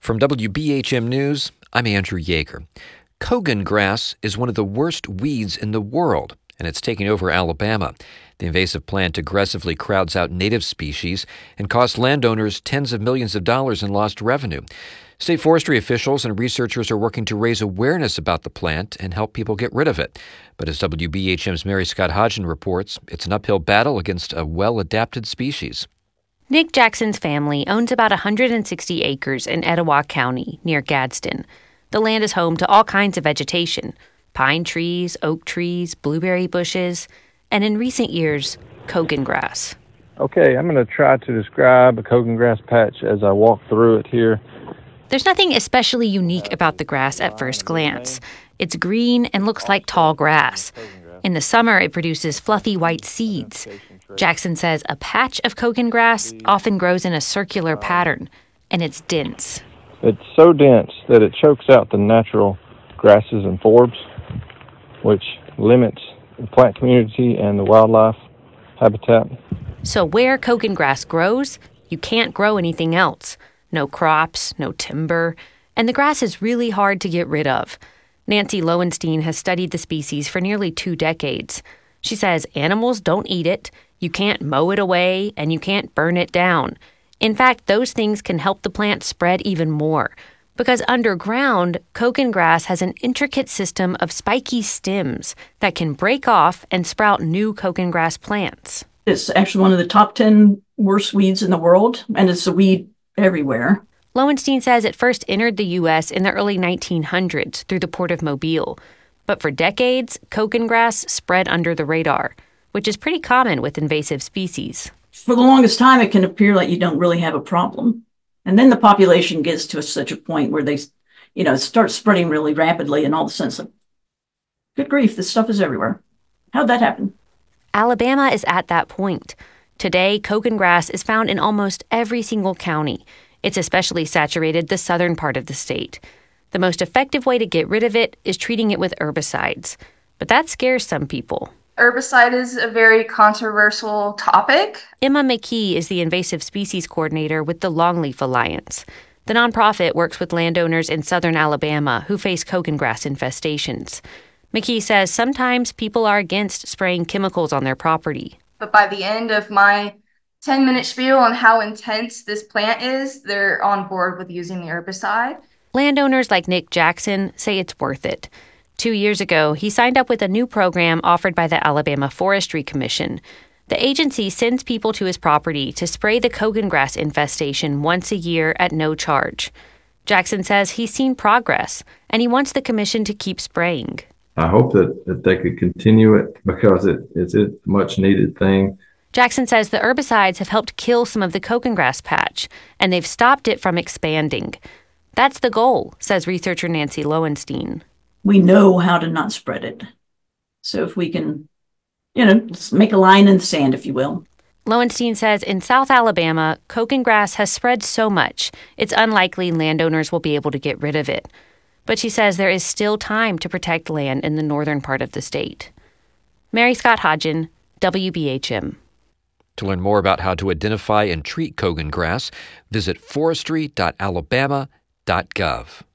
From WBHM News, I'm Andrew Yeager. Kogan grass is one of the worst weeds in the world, and it's taking over Alabama. The invasive plant aggressively crowds out native species and costs landowners tens of millions of dollars in lost revenue. State forestry officials and researchers are working to raise awareness about the plant and help people get rid of it. But as WBHM's Mary Scott Hodgen reports, it's an uphill battle against a well-adapted species. Nick Jackson's family owns about 160 acres in Etowah County, near Gadsden. The land is home to all kinds of vegetation: pine trees, oak trees, blueberry bushes, and in recent years, Kogan grass. Okay, I'm going to try to describe a Kogan grass patch as I walk through it here. There's nothing especially unique about the grass at first glance. It's green and looks like tall grass. In the summer, it produces fluffy white seeds. Jackson says a patch of Kogan grass often grows in a circular pattern, and it's dense. It's so dense that it chokes out the natural grasses and forbs, which limits the plant community and the wildlife habitat. So where Kogan grass grows, you can't grow anything else. No crops, no timber, and the grass is really hard to get rid of. Nancy Lowenstein has studied the species for nearly 2 decades. She says animals don't eat it, you can't mow it away, and you can't burn it down. In fact, those things can help the plant spread even more. Because underground, Kogan grass has an intricate system of spiky stems that can break off and sprout new Kogan grass plants. It's actually one of the top 10 worst weeds in the world, and it's a weed everywhere. Lowenstein says it first entered the U.S. in the early 1900s through the Port of Mobile. But for decades, Kogan grass spread under the radar, which is pretty common with invasive species. For the longest time, it can appear like you don't really have a problem. And then the population gets to such a point where they, start spreading really rapidly, and all of a sudden it's like, good grief, this stuff is everywhere. How'd that happen? Alabama is at that point. Today, Kogan grass is found in almost every single county. It's especially saturated the southern part of the state. The most effective way to get rid of it is treating it with herbicides. But that scares some people. Herbicide is a very controversial topic. Emma McKee is the invasive species coordinator with the Longleaf Alliance. The nonprofit works with landowners in southern Alabama who face Kogan grass infestations. McKee says sometimes people are against spraying chemicals on their property. But by the end of my 10-minute spiel on how intense this plant is, they're on board with using the herbicide. Landowners like Nick Jackson say it's worth it. 2 years ago, he signed up with a new program offered by the Alabama Forestry Commission. The agency sends people to his property to spray the Kogan grass infestation once a year at no charge. Jackson says he's seen progress, and he wants the commission to keep spraying. I hope that they could continue it because it's a much-needed thing. Jackson says the herbicides have helped kill some of the Kogan grass patch, and they've stopped it from expanding. That's the goal, says researcher Nancy Lowenstein. We know how to not spread it. So if we can, let's make a line in the sand, if you will. Lowenstein says in South Alabama, Kogan grass has spread so much, it's unlikely landowners will be able to get rid of it. But she says there is still time to protect land in the northern part of the state. Mary Scott Hodgen, WBHM. To learn more about how to identify and treat Kogan grass, visit forestry.alabama.gov.